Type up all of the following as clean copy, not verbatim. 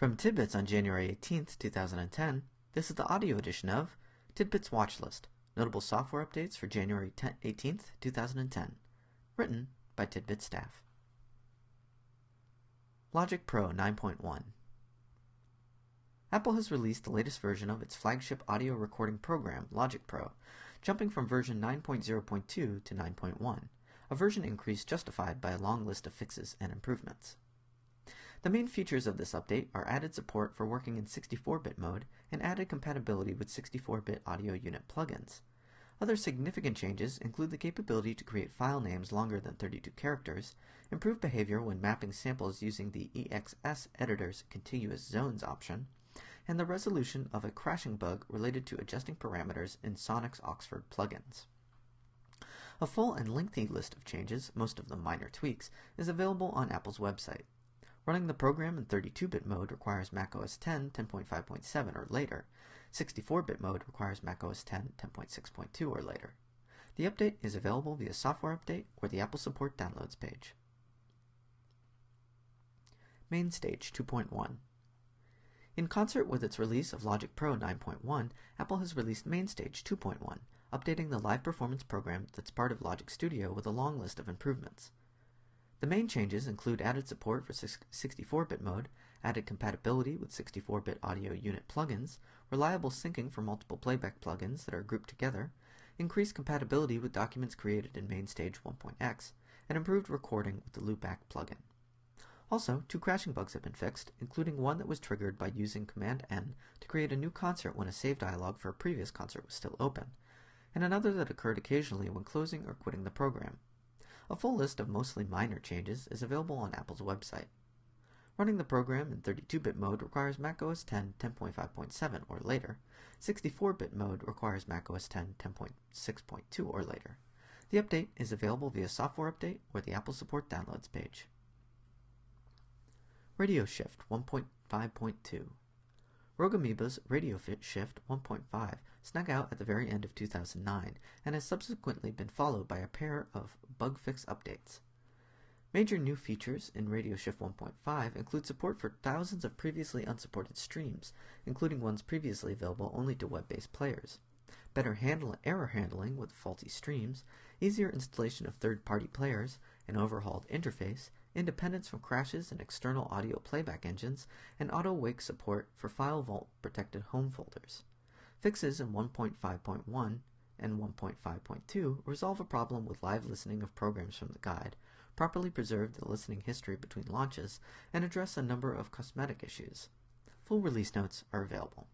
From Tidbits on January 18th, 2010, this is the audio edition of Tidbits Watch List, Notable Software Updates for January 18th, 2010, written by Tidbits staff. Logic Pro 9.1. Apple has released the latest version of its flagship audio recording program, Logic Pro, jumping from version 9.0.2 to 9.1, a version increase justified by a long list of fixes and improvements. The main features of this update are added support for working in 64-bit mode and added compatibility with 64-bit audio unit plugins. Other significant changes include the capability to create file names longer than 32 characters, improved behavior when mapping samples using the EXS editor's contiguous zones option, and the resolution of a crashing bug related to adjusting parameters in Sonic's Oxford plugins. A full and lengthy list of changes, most of them minor tweaks, is available on Apple's website. Running the program in 32-bit mode requires macOS 10 10.5.7 or later. 64-bit mode requires macOS 10 10.6.2 or later. The update is available via Software Update or the Apple Support Downloads page. MainStage 2.1. In concert with its release of Logic Pro 9.1, Apple has released MainStage 2.1, updating the live performance program that's part of Logic Studio with a long list of improvements. The main changes include added support for 64-bit mode, added compatibility with 64-bit audio unit plugins, reliable syncing for multiple playback plugins that are grouped together, increased compatibility with documents created in MainStage 1.x, and improved recording with the Loopback plugin. Also, 2 crashing bugs have been fixed, including one that was triggered by using Command-N to create a new concert when a save dialog for a previous concert was still open, and another that occurred occasionally when closing or quitting the program. A full list of mostly minor changes is available on Apple's website. Running the program in 32-bit mode requires macOS 10 10.5.7 or later. 64-bit mode requires macOS 10 10.6.2 or later. The update is available via Software Update or the Apple Support Downloads page. Radio Shift 1.5.2. Rogue Amoeba's Radio Shift 1.5 snuck out at the very end of 2009 and has subsequently been followed by a pair of bug fix updates. Major new features in Radio Shift 1.5 include support for thousands of previously unsupported streams, including ones previously available only to web-based players, better error handling with faulty streams, easier installation of third-party players, an overhauled interface, independence from crashes in external audio playback engines, and auto-wake support for file vault protected home folders. Fixes in 1.5.1 and 1.5.2 resolve a problem with live listening of programs from the guide, properly preserve the listening history between launches, and address a number of cosmetic issues. Full release notes are available.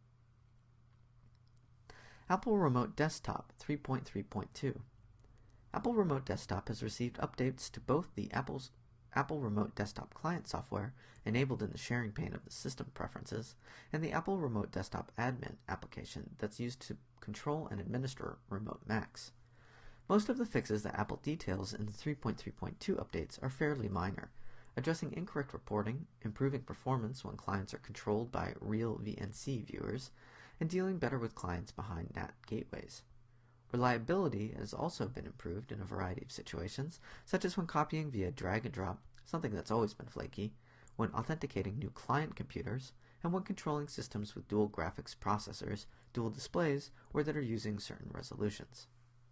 Apple Remote Desktop 3.3.2. Apple Remote Desktop has received updates to both the Apple Remote Desktop Client software, enabled in the sharing pane of the system preferences, and the Apple Remote Desktop Admin application that's used to control and administer remote Macs. Most of the fixes that Apple details in the 3.3.2 updates are fairly minor, addressing incorrect reporting, improving performance when clients are controlled by real VNC viewers, and dealing better with clients behind NAT gateways. Reliability has also been improved in a variety of situations, such as when copying via drag and drop, something that's always been flaky, when authenticating new client computers, and when controlling systems with dual graphics processors, dual displays, or that are using certain resolutions.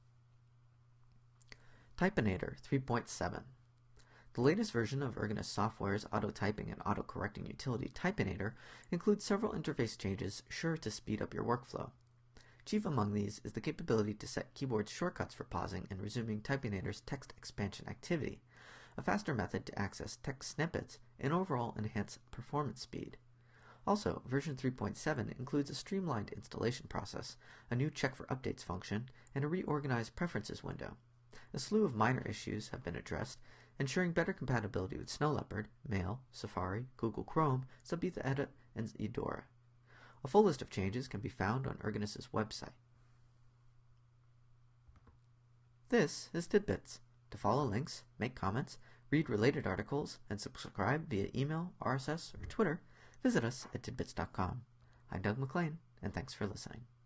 Typinator 3.7. The latest version of Ergonis Software's auto-typing and auto-correcting utility Typinator includes several interface changes sure to speed up your workflow. Chief among these is the capability to set keyboard shortcuts for pausing and resuming Typinator's text expansion activity, a faster method to access text snippets, and overall enhance performance speed. Also, version 3.7 includes a streamlined installation process, a new check for updates function, and a reorganized preferences window. A slew of minor issues have been addressed, ensuring better compatibility with Snow Leopard, Mail, Safari, Google Chrome, Sabitha Edit, and Eudora. A full list of changes can be found on Ergonis' website. This is Tidbits. To follow links, make comments, read related articles, and subscribe via email, RSS, or Twitter, visit us at tidbits.com. I'm Doug McLean, and thanks for listening.